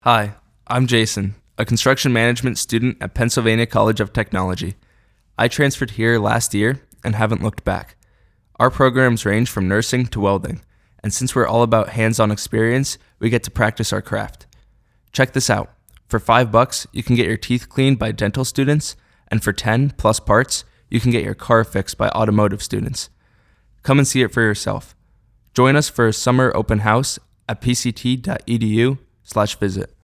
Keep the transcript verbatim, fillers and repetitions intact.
Hi, I'm Jason, a construction management student at Pennsylvania College of Technology. I transferred here last year and haven't looked back. Our programs range from nursing to welding, and since we're all about hands-on experience, we get to practice our craft. Check this out. For five bucks, you can get your teeth cleaned by dental students, and for ten plus parts, you can get your car fixed by automotive students. Come and see it for yourself. Join us for a summer open house at p c t dot e d u slash visit.